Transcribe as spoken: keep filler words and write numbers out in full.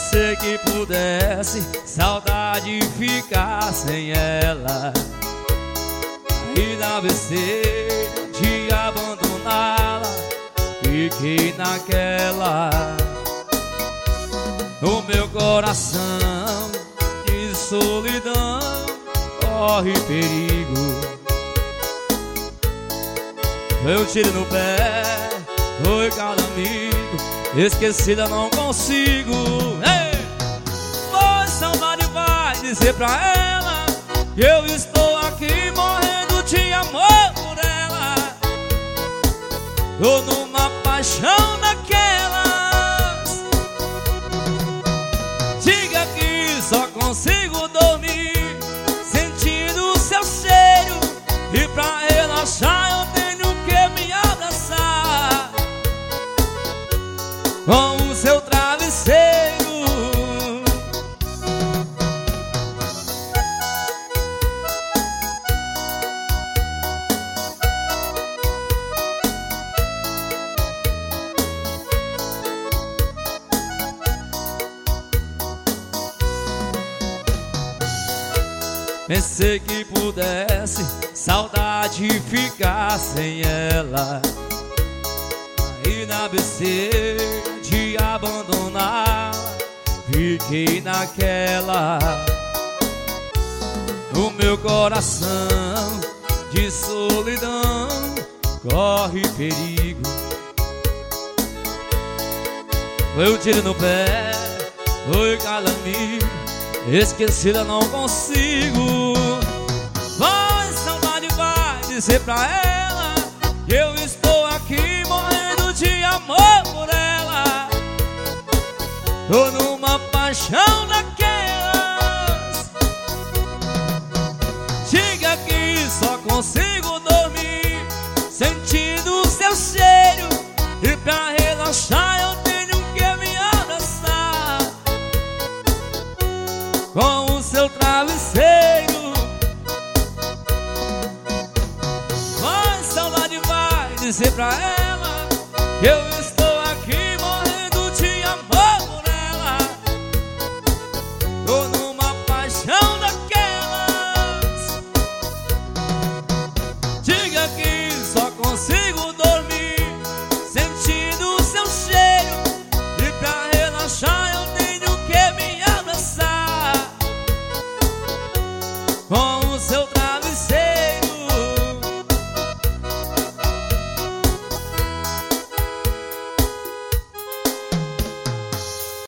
Pensei que pudesse saudade ficar sem ela, ainda besteira de abandoná-la, fiquei naquela. O meu coração de solidão corre perigo. Foi um tiro no pé, foi cada amigo, esquecida não consigo. Ei! Pois saudade vai dizer pra ela que eu estou aqui morrendo de amor por ela. Tô numa paixão daquelas. Diga que só consigo dormir sentindo o seu cheiro, e pra relaxar eu tenho que me abraçar com o seu travesseiro. Pensei que pudesse saudade ficar sem ela, e na besteira de abandonar, fiquei naquela. O meu coração de solidão corre perigo. Foi um tiro no pé, foi calamigo, esquecida não consigo. Mas saudade vai dizer pra ela que eu estou aqui morrendo de amor por ela. Tô numa paixão daquelas. Diga que só consigo dormir sentindo o seu cheiro, e pra relaxar eu tenho que me abraçar com o seu travesseiro. Mas saudade vai dizer pra ela que eu